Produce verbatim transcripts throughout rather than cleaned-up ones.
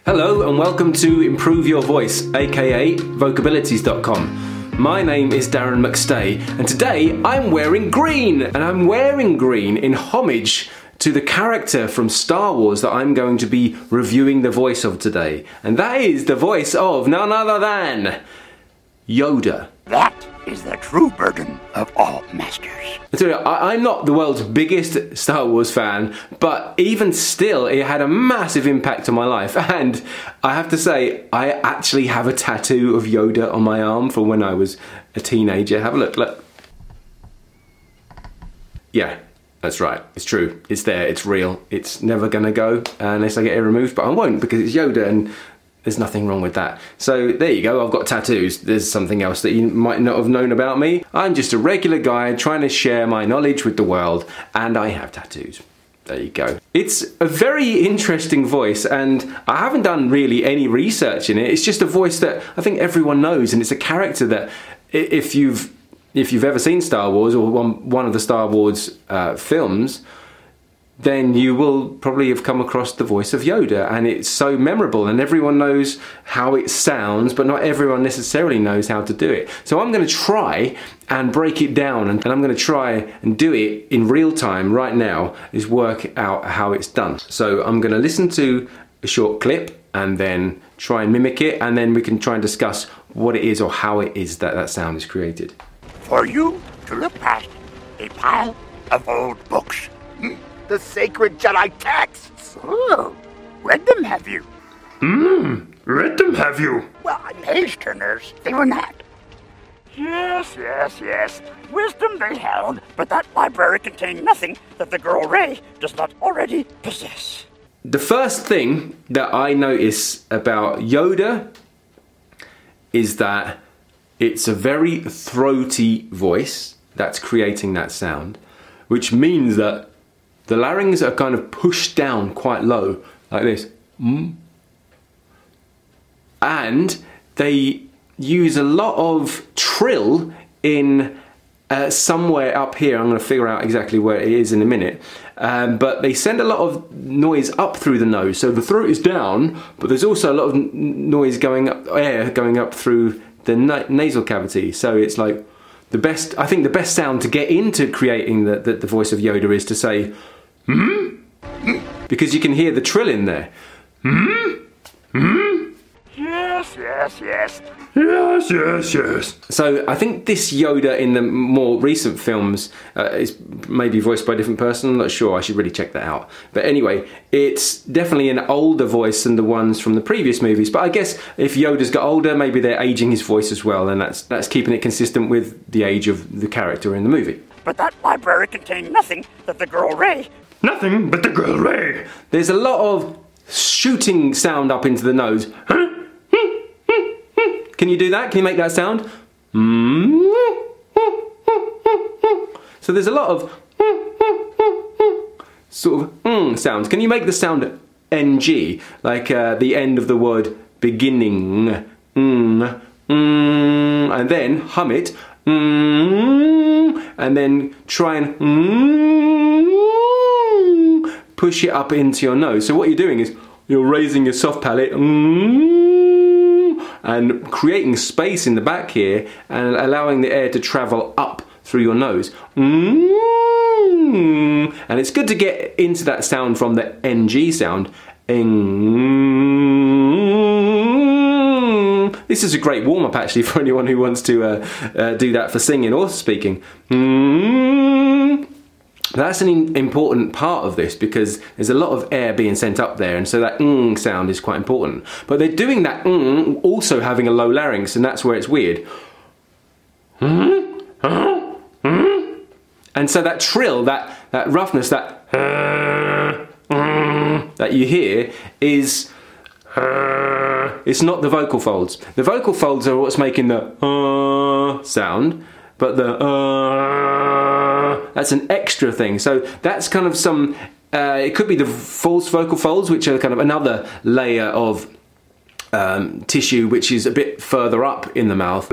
Hello and welcome to Improve Your Voice, aka vocabilities dot com. My name is Darren McStay and today I'm wearing green, and I'm wearing green in homage to the character from Star Wars that I'm going to be reviewing the voice of today, and that is the voice of none other than Yoda. That is the true burden of all masters. So, I, I'm not the world's biggest Star Wars fan, but even still, it had a massive impact on my life. And I have to say, I actually have a tattoo of Yoda on my arm from when I was a teenager. Have a look, look. Yeah, that's right. It's true. It's there. It's real. It's never gonna go unless I get it removed, but I won't because it's Yoda and there's nothing wrong with that. So there you go, I've got tattoos. There's something else that you might not have known about me. I'm just a regular guy trying to share my knowledge with the world, and I have tattoos. There you go. It's a very interesting voice, and I haven't done really any research in it. It's just a voice that I think everyone knows, and it's a character that if you've if you've ever seen Star Wars or one, one of the Star Wars uh, films, then you will probably have come across the voice of Yoda, and it's so memorable and everyone knows how it sounds, but not everyone necessarily knows how to do it. So I'm going to try and break it down, and I'm going to try and do it in real time right now, is work out how it's done. So I'm going to listen to a short clip and then try and mimic it, and then we can try and discuss what it is or how it is that that sound is created. For you to look past a pile of old books. The sacred Jedi texts. Oh, read them, have you? Mmm, read them, have you? Well, page turners, they were not. Yes, yes, yes. Wisdom they held, but that library contained nothing that the girl Rey does not already possess. The first thing that I notice about Yoda is that it's a very throaty voice that's creating that sound, which means that the larynx are kind of pushed down quite low, like this. Mm. And they use a lot of trill in uh, somewhere up here. I'm going to figure out exactly where it is in a minute. Um, but they send a lot of noise up through the nose. So the throat is down, but there's also a lot of n noise going up, air going up through the na nasal cavity. So it's like the best, I think the best sound to get into creating the, the, the voice of Yoda is to say, hmm? Because you can hear the trill in there. Hmm? Hmm? Yes, yes, yes. Yes, yes, yes. So I think this Yoda in the more recent films uh, is maybe voiced by a different person. I'm not sure. I should really check that out. But anyway, it's definitely an older voice than the ones from the previous movies. But I guess if Yoda's got older, maybe they're aging his voice as well, and that's that's keeping it consistent with the age of the character in the movie. But that library contained nothing that the girl Rey... Nothing but the girl Rey. There's a lot of shooting sound up into the nose. Can you do that? Can you make that sound? So there's a lot of sort of mm sounds. Can you make the sound N G, like uh, the end of the word beginning? Mm, mm, and then hum it. Mm, and then try and mm, push it up into your nose. So what you're doing is you're raising your soft palate mm, and creating space in the back here and allowing the air to travel up through your nose. Mm, and it's good to get into that sound from the N G sound. This is a great warm-up actually for anyone who wants to uh, uh, do that for singing or speaking. Mm. That's an important part of this because there's a lot of air being sent up there, and so that mm sound is quite important. But they're doing that mm also having a low larynx, and that's where it's weird. Mm, mm, mm. And so that trill, that, that roughness, that uh, mm, that you hear is uh, it's not the vocal folds. The vocal folds are what's making the uh sound, but the uh, that's an extra thing. So that's kind of some, uh, it could be the false vocal folds, which are kind of another layer of um, tissue which is a bit further up in the mouth.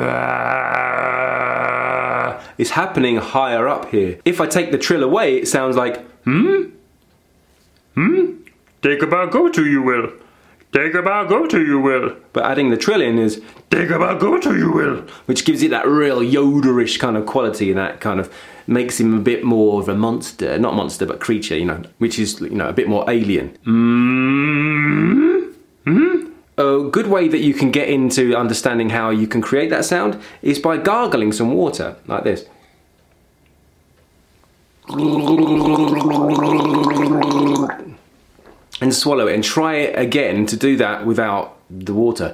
It's happening higher up here. If I take the trill away, it sounds like, hmm? Hmm? Take a back go to you will. Dagobah, go to you will. But adding the trill in is Dagobah, go to you will. which gives it that real Yoda-ish kind of quality, and that kind of makes him a bit more of a monster, not monster, but creature, you know, which is, you know, a bit more alien. Mm-hmm. Mm-hmm. A good way that you can get into understanding how you can create that sound is by gargling some water, like this. And swallow it, and try it again to do that without the water.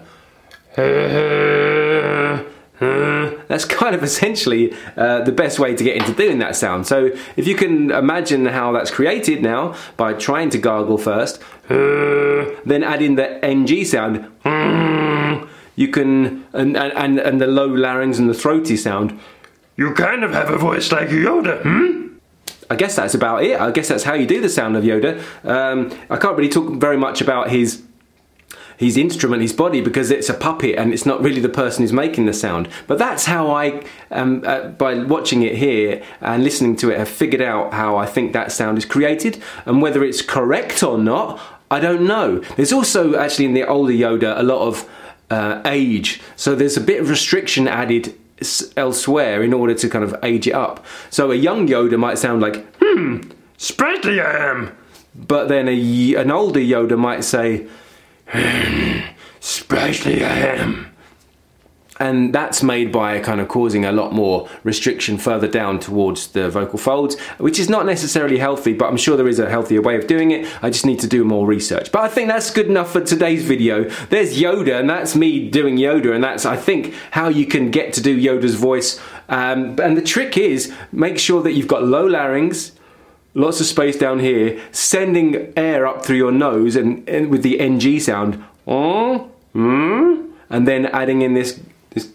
That's kind of essentially uh, the best way to get into doing that sound. So if you can imagine how that's created now by trying to gargle first, then add in the N G sound, you can, and, and, and the low larynx and the throaty sound. You kind of have a voice like Yoda, hmm? I guess that's about it. I guess that's how you do the sound of Yoda. Um, I can't really talk very much about his his instrument, his body, because it's a puppet and it's not really the person who's making the sound. But that's how I, um, uh, by watching it here and listening to it, have figured out how I think that sound is created. And whether it's correct or not, I don't know. There's also actually in the older Yoda a lot of uh, age. So there's a bit of restriction added elsewhere in order to kind of age it up. So a young Yoda might sound like, hmm, sprightly I am. But then a, an older Yoda might say, hmm, sprightly I am. And that's made by kind of causing a lot more restriction further down towards the vocal folds, which is not necessarily healthy, but I'm sure there is a healthier way of doing it. I just need to do more research. But I think that's good enough for today's video. There's Yoda, and that's me doing Yoda, and that's, I think, how you can get to do Yoda's voice. Um, and the trick is, make sure that you've got low larynx, lots of space down here, sending air up through your nose, and, and with the N G sound, oh, mm, and then adding in this This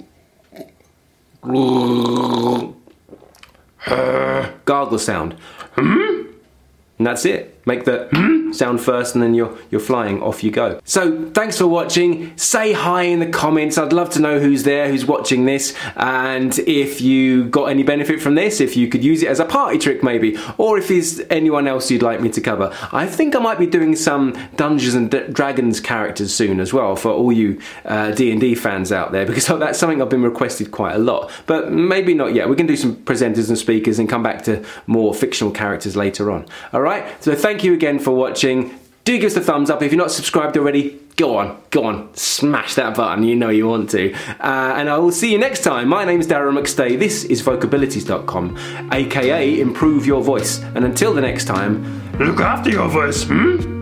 gargle sound. And that's it. Make the sound first, and then you're you're flying, off you go. So thanks for watching. Say hi in the comments. I'd love to know who's there, who's watching this, and if you got any benefit from this, if you could use it as a party trick maybe, or if there's anyone else you'd like me to cover. I think I might be doing some Dungeons and Dragons characters soon as well, for all you uh, D and D fans out there, because that's something I've been requested quite a lot, but maybe not yet. We can do some presenters and speakers and come back to more fictional characters later on. Alright, so thank you again for watching. Do give us a thumbs up. If you're not subscribed already, go on, go on, smash that button, you know you want to. Uh, and I will see you next time. My name's Darren McStay, this is vocabilities dot com, aka Improve Your Voice. And until the next time, look after your voice, hmm?